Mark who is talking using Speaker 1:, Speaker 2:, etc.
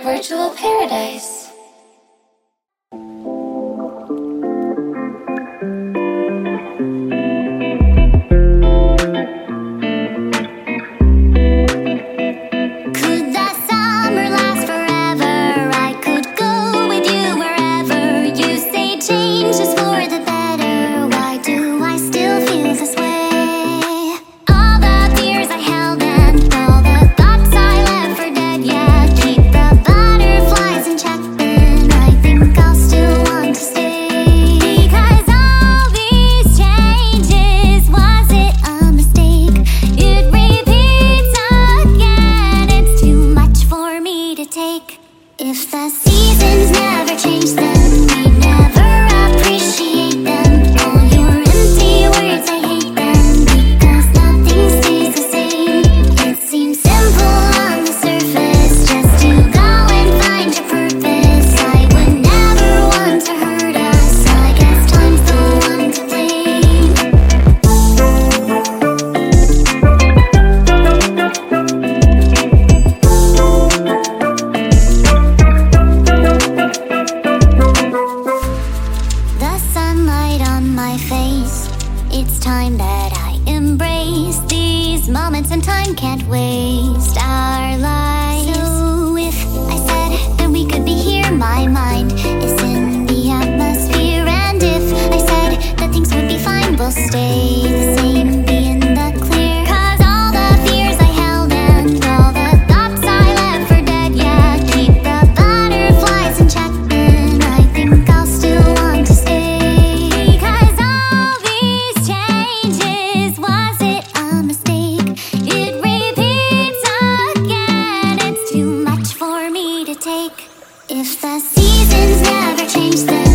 Speaker 1: virtual paradise.
Speaker 2: If the seasons never change, then we never appreciate them. All your empty words, I hate them, because nothing stays the same. It seems simple on the surface, just to go and find your purpose. I would never want to hurt us, I guess time's the one to blame. It's time that I embrace these moments, and time can't waste our lives. So if I said that we could be here, my mind is in the atmosphere. And if I said that things would be fine, we'll stay the same, be in the clear. 'Cause all the fears I held and all the thoughts I left for dead, yeah, keep the butterflies in check, and I think I'll still want to stay. If the seasons never change, then